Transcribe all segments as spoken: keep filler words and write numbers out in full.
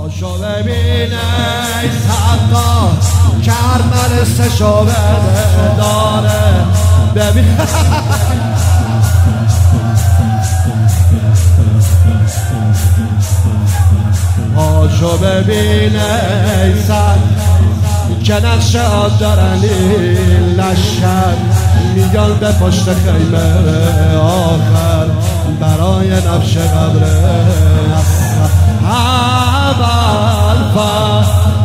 پاشو ببین ای سقا کرمل سشو بده داره ببین پاشو ببین ای سقا که نقشه آد دارن این لشکر میگن به پشت خیمه آخر برای نبش قبر اول فا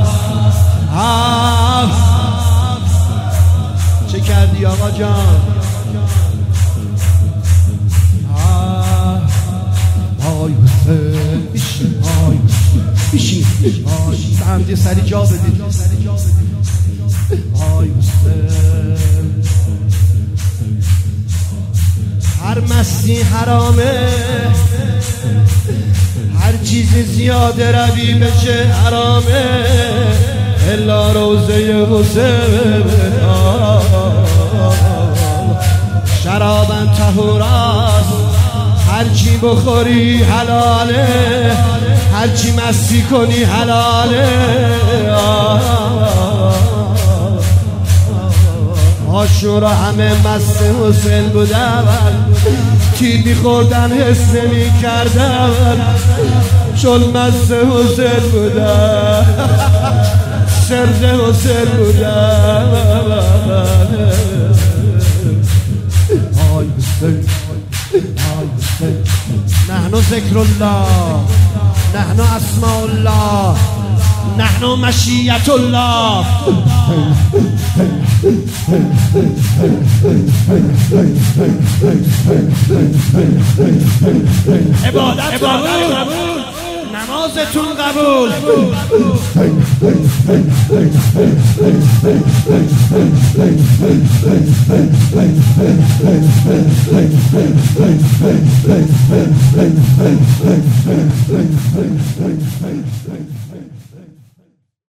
چه کردی آقا جان؟ آی حسین بیشین آی بیشین بندی سری جا بدید آی حسین هر مستی حرامه هر چیزی زیاده روی بشه حرامه الا روزه حسین شرابن طهوراست هرچی بخوری حلاله هرچی مستی کنی حلاله عاشورا همه مست حسین بودن تیر می‌خوردن حس نمی‌کردن چون مست حسین بودن سرد حسین بودن آی حسین آی حسین نحن ذکر الله نحن اسماء الله نحن مشیت الله عبادت قبول نمازتون قبول